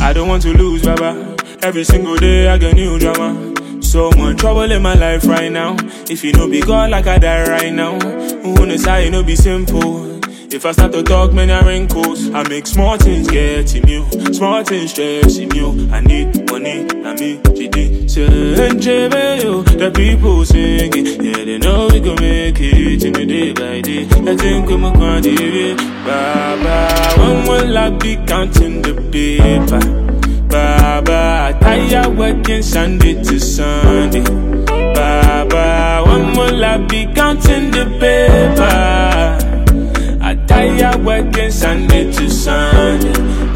I don't want to lose, Baba. Every single day I get new drama. So much trouble in my life right now. If you know be God like I die right now. Who knows how you know be simple. If I start to talk, many wrinkles. I make small things getting you, small things stressing you. I need money, I mean, GD. The people singing, yeah, they know we gon' make it in the day by day. I think I'm gonna do it, Baba. When will I be counting the paper? Baba, tired working Sunday to Sunday. Baba, when will I be counting the paper? I tired working Sunday to Sunday.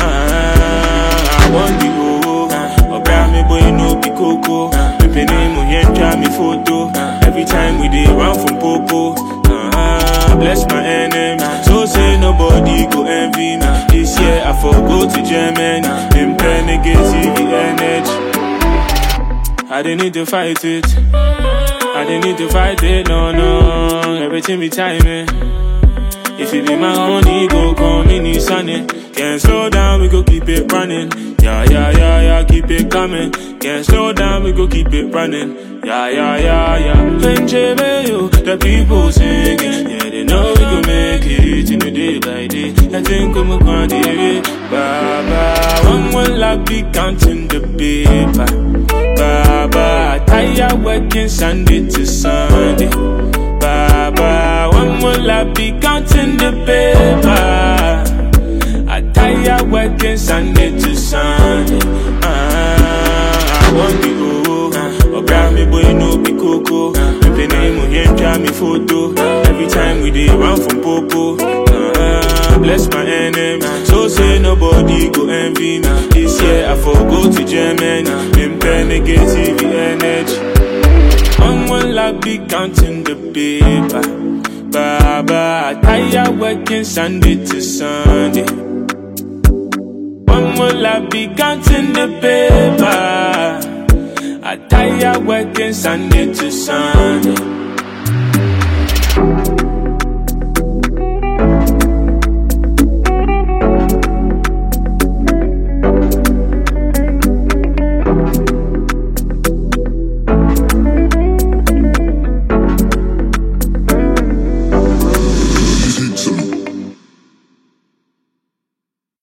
I want the oh, grab me boy no be coco. Me penny mo yen try me photo. Every time we dey run from popo. Bless my enemy, so say nobody go envy me. This year I forgo to Germany. Them negative energy. I didn't need to fight it. I didn't need to fight it, no. Everything be timing. If it be my own ego, come in the sunny. Can't slow down, we go keep it running. Yeah, keep it coming. Can't slow down, we go keep it running. Yeah. The people singing, yeah, they know we go make it in the day by day. I think I'm gonna do it, Baba. When will I be counting the paper? Baba, tired working Sunday to Sunday. Baba, when will I be counting the paper? I tired working Sunday to Sunday. I want the oh, grab me boy no be coco. Me penny mo yen try me photo. Every time we dey run from popo. Bless my enemy, so say nobody go envy me. This year I forgo to Germany. Impair negative energy. When will I be counting the paper? Baba, tired working Sunday to Sunday. When will I be counting the paper? I tired working Sunday to Sunday.